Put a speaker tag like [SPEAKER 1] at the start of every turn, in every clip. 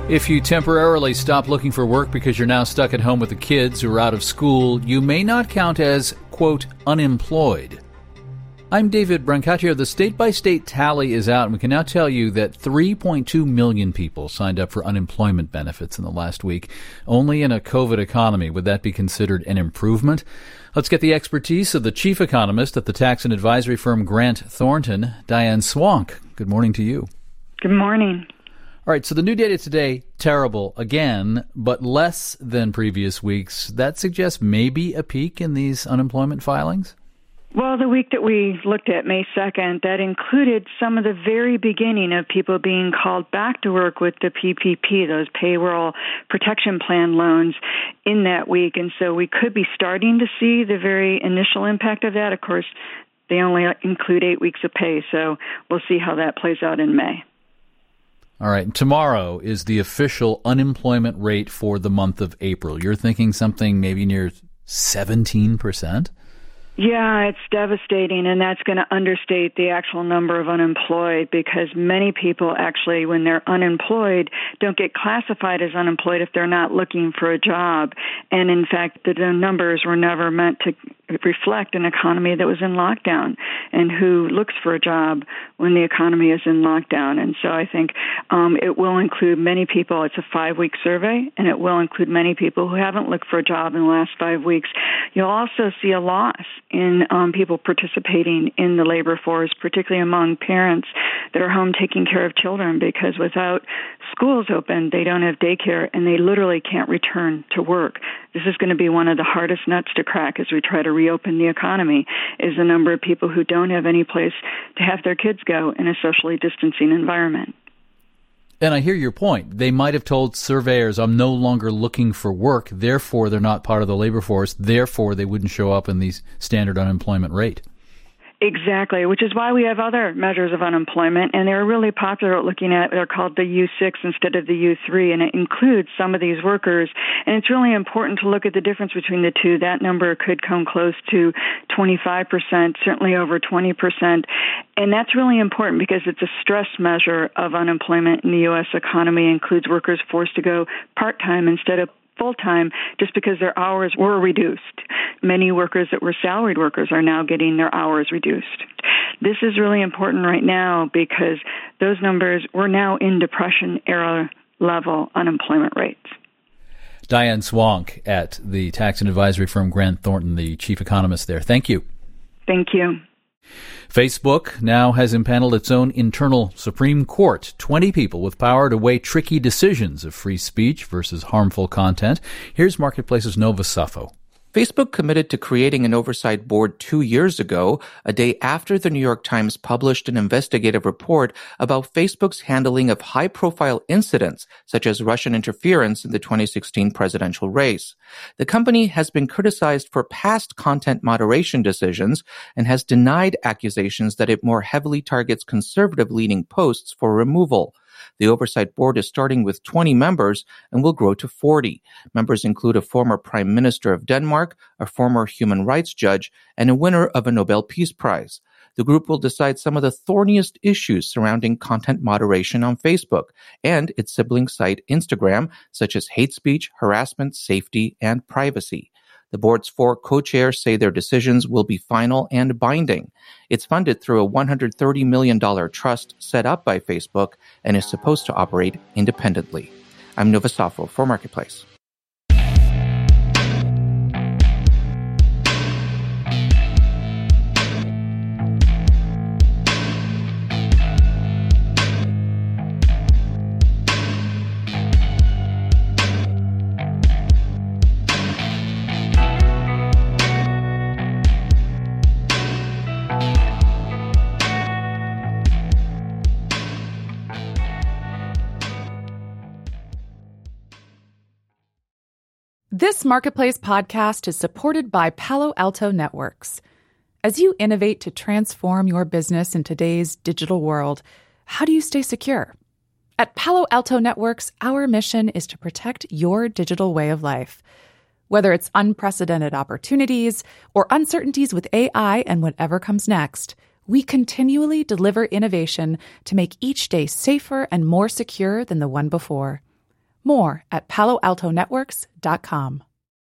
[SPEAKER 1] If you temporarily stop looking for work because you're now stuck at home with the kids or out of school, you may not count as, quote, unemployed. I'm David Brancaccio. The state-by-state tally is out, and we can now tell you that 3.2 million people signed up for unemployment benefits in the last week. Only in a COVID economy would that be considered an improvement. Let's get the expertise of the chief economist at the tax and advisory firm Grant Thornton, Diane Swank. Good morning to you.
[SPEAKER 2] Good morning.
[SPEAKER 1] All right, so the new data today, terrible again, but less than previous weeks. That suggests maybe a peak in these unemployment filings?
[SPEAKER 2] Well, the week that we looked at, May 2nd, that included some of the very beginning of people being called back to work with the PPP, those payroll protection plan loans in that week. And so we could be starting to see the very initial impact of that. Of course, they only include 8 weeks of pay, so we'll see how that plays out in May.
[SPEAKER 1] All right. Tomorrow is the official unemployment rate for the month of April. You're thinking something maybe near 17%?
[SPEAKER 2] Yeah, it's devastating, and that's going to understate the actual number of unemployed because many people actually, when they're unemployed, don't get classified as unemployed if they're not looking for a job. And in fact, the numbers were never meant to reflect an economy that was in lockdown and who looks for a job when the economy is in lockdown. And so I think it will include many people. It's a 5-week survey, and it will include many people who haven't looked for a job in the last 5 weeks. You'll also see a loss in people participating in the labor force, particularly among parents that are home taking care of children, because without schools open, they don't have daycare, and they literally can't return to work. This is going to be one of the hardest nuts to crack as we try to reopen the economy, is the number of people who don't have any place to have their kids go in a socially distancing environment.
[SPEAKER 1] And I hear your point. They might have told surveyors, I'm no longer looking for work, therefore they're not part of the labor force, therefore they wouldn't show up in the standard unemployment rate.
[SPEAKER 2] Exactly, which is why we have other measures of unemployment, and they're really popular at looking at, they're called the U6 instead of the U3, and it includes some of these workers. And it's really important to look at the difference between the two. That number could come close to 25%, certainly over 20%. And that's really important because it's a stress measure of unemployment in the U.S. economy. It includes workers forced to go part-time instead of full-time just because their hours were reduced. Many workers that were salaried workers are now getting their hours reduced. This is really important right now because those numbers, we're now in Depression-era level unemployment rates.
[SPEAKER 1] Diane Swank at the tax and advisory firm Grant Thornton, the chief economist there. Thank you.
[SPEAKER 2] Thank you.
[SPEAKER 1] Facebook now has impaneled its own internal Supreme Court, 20 people with power to weigh tricky decisions of free speech versus harmful content. Here's Marketplace's Nova Safo.
[SPEAKER 3] Facebook committed to creating an oversight board 2 years ago, a day after the New York Times published an investigative report about Facebook's handling of high-profile incidents, such as Russian interference in the 2016 presidential race. The company has been criticized for past content moderation decisions and has denied accusations that it more heavily targets conservative-leaning posts for removal. The Oversight Board is starting with 20 members and will grow to 40. Members include a former Prime Minister of Denmark, a former human rights judge, and a winner of a Nobel Peace Prize. The group will decide some of the thorniest issues surrounding content moderation on Facebook and its sibling site Instagram, such as hate speech, harassment, safety, and privacy. The board's 4 co-chairs say their decisions will be final and binding. It's funded through a $130 million trust set up by Facebook and is supposed to operate independently. I'm Nova Safo for Marketplace.
[SPEAKER 4] This Marketplace podcast is supported by Palo Alto Networks. As you innovate to transform your business in today's digital world, how do you stay secure? At Palo Alto Networks, our mission is to protect your digital way of life. Whether it's unprecedented opportunities or uncertainties with AI and whatever comes next, we continually deliver innovation to make each day safer and more secure than the one before. More at PaloAltoNetworks.com.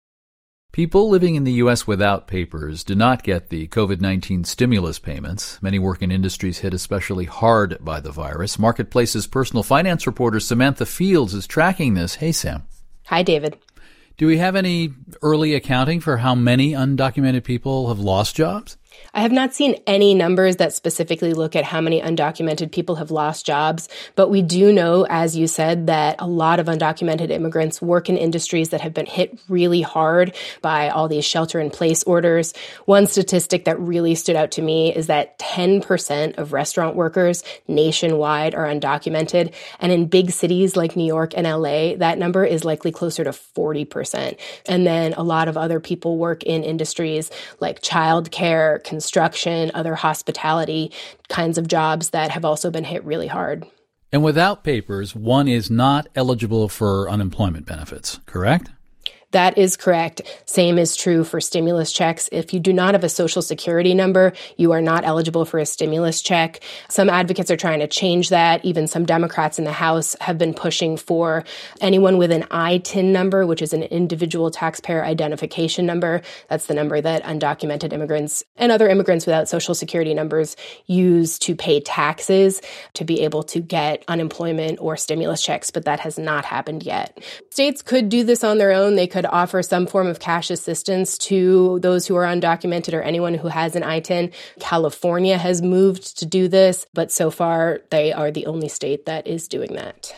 [SPEAKER 1] People living in the U.S. without papers do not get the COVID-19 stimulus payments. Many work in industries hit especially hard by the virus. Marketplace's personal finance reporter Samantha Fields is tracking this. Hey, Sam.
[SPEAKER 5] Hi, David.
[SPEAKER 1] Do we have any early accounting for how many undocumented people have lost jobs?
[SPEAKER 5] I have not seen any numbers that specifically look at how many undocumented people have lost jobs, but we do know, as you said, that a lot of undocumented immigrants work in industries that have been hit really hard by all these shelter-in-place orders. One statistic that really stood out to me is that 10% of restaurant workers nationwide are undocumented, and in big cities like New York and LA, that number is likely closer to 40%. And then a lot of other people work in industries like childcare, construction, other hospitality kinds of jobs that have also been hit really hard.
[SPEAKER 1] And without papers, one is not eligible for unemployment benefits, correct?
[SPEAKER 5] That is correct. Same is true for stimulus checks. If you do not have a Social Security number, you are not eligible for a stimulus check. Some advocates are trying to change that. Even some Democrats in the House have been pushing for anyone with an ITIN number, which is an individual taxpayer identification number. That's the number that undocumented immigrants and other immigrants without Social Security numbers use to pay taxes to be able to get unemployment or stimulus checks, but that has not happened yet. States could do this on their own. They could offer some form of cash assistance to those who are undocumented or anyone who has an ITIN. California has moved to do this, but so far they are the only state that is doing that.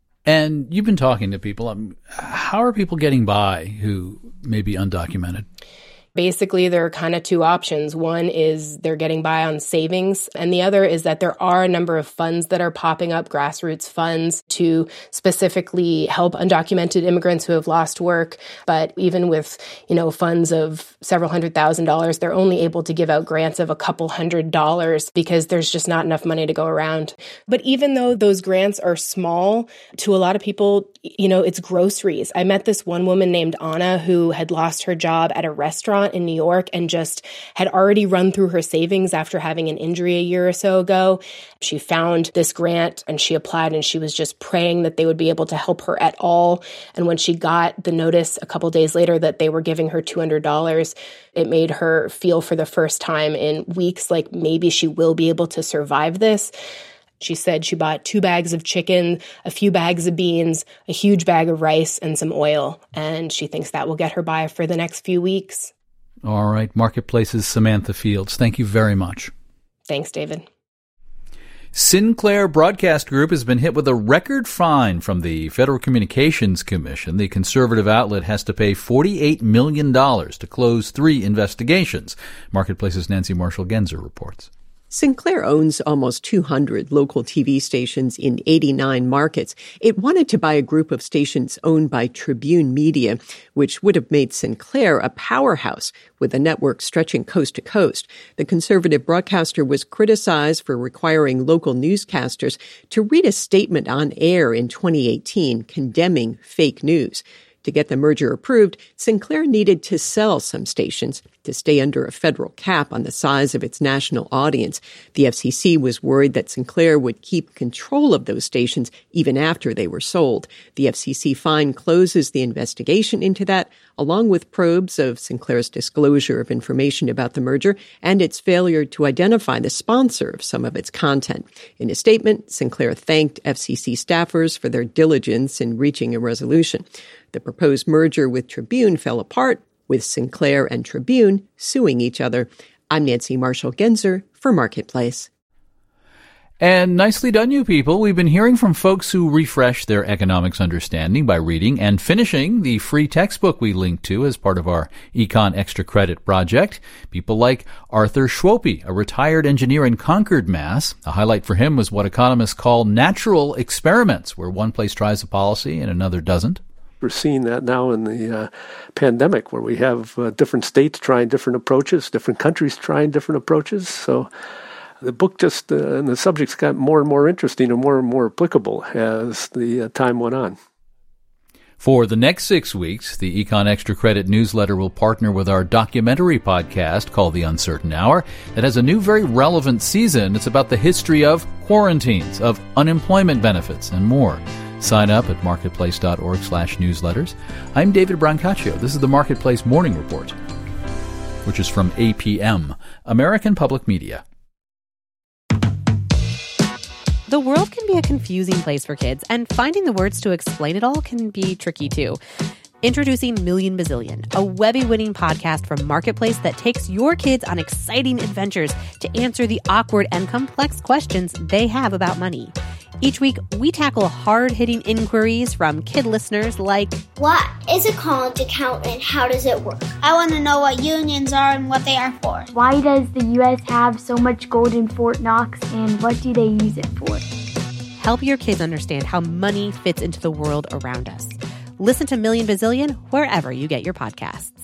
[SPEAKER 1] And you've been talking to people. How are people getting by who may be undocumented?
[SPEAKER 5] Basically, there are kind of two options. One is they're getting by on savings, and the other is that there are a number of funds that are popping up, grassroots funds, to specifically help undocumented immigrants who have lost work. But even with, funds of several $100,000, they're only able to give out grants of a couple $100 because there's just not enough money to go around. But even though those grants are small, to a lot of people, it's groceries. I met this one woman named Anna who had lost her job at a restaurant in New York and just had already run through her savings after having an injury a year or so ago. She found this grant and she applied, and she was just praying that they would be able to help her at all. And when she got the notice a couple days later that they were giving her $200, it made her feel for the first time in weeks like maybe she will be able to survive this. She said she bought 2 bags of chicken, a few bags of beans, a huge bag of rice, and some oil. And she thinks that will get her by for the next few weeks.
[SPEAKER 1] All right. Marketplace's Samantha Fields. Thank you very much.
[SPEAKER 5] Thanks, David.
[SPEAKER 1] Sinclair Broadcast Group has been hit with a record fine from the Federal Communications Commission. The conservative outlet has to pay $48 million to close 3 investigations. Marketplace's Nancy Marshall-Genzer reports.
[SPEAKER 6] Sinclair owns almost 200 local TV stations in 89 markets. It wanted to buy a group of stations owned by Tribune Media, which would have made Sinclair a powerhouse with a network stretching coast to coast. The conservative broadcaster was criticized for requiring local newscasters to read a statement on air in 2018 condemning fake news. To get the merger approved, Sinclair needed to sell some stations to stay under a federal cap on the size of its national audience. The FCC was worried that Sinclair would keep control of those stations even after they were sold. The FCC fine closes the investigation into that, along with probes of Sinclair's disclosure of information about the merger and its failure to identify the sponsor of some of its content. In a statement, Sinclair thanked FCC staffers for their diligence in reaching a resolution. The proposed merger with Tribune fell apart, with Sinclair and Tribune suing each other. I'm Nancy Marshall-Genzer for Marketplace.
[SPEAKER 1] And nicely done, you people. We've been hearing from folks who refresh their economics understanding by reading and finishing the free textbook we linked to as part of our Econ Extra Credit project. People like Arthur Schwope, a retired engineer in Concord, Mass. A highlight for him was what economists call natural experiments, where one place tries a policy and another doesn't.
[SPEAKER 7] We're seeing that now in the pandemic, where we have different states trying different approaches, different countries trying different approaches. So the book just, and the subjects got more and more interesting and more applicable as the time went on.
[SPEAKER 1] For the next 6 weeks, the Econ Extra Credit newsletter will partner with our documentary podcast called The Uncertain Hour that has a new, very relevant season. It's about the history of quarantines, of unemployment benefits, and more. Sign up at marketplace.org/newsletters. I'm David Brancaccio. This is the Marketplace Morning Report, which is from APM, American Public Media.
[SPEAKER 8] The world can be a confusing place for kids, and finding the words to explain it all can be tricky too. Introducing Million Bazillion, a Webby-winning podcast from Marketplace that takes your kids on exciting adventures to answer the awkward and complex questions they have about money. Each week, we tackle hard-hitting inquiries from kid listeners like,
[SPEAKER 9] what is a college account and how does it work?
[SPEAKER 10] I want to know what unions are and what they are for.
[SPEAKER 11] Why does the U.S. have so much gold in Fort Knox and what do they use it for?
[SPEAKER 8] Help your kids understand how money fits into the world around us. Listen to Million Bazillion wherever you get your podcasts.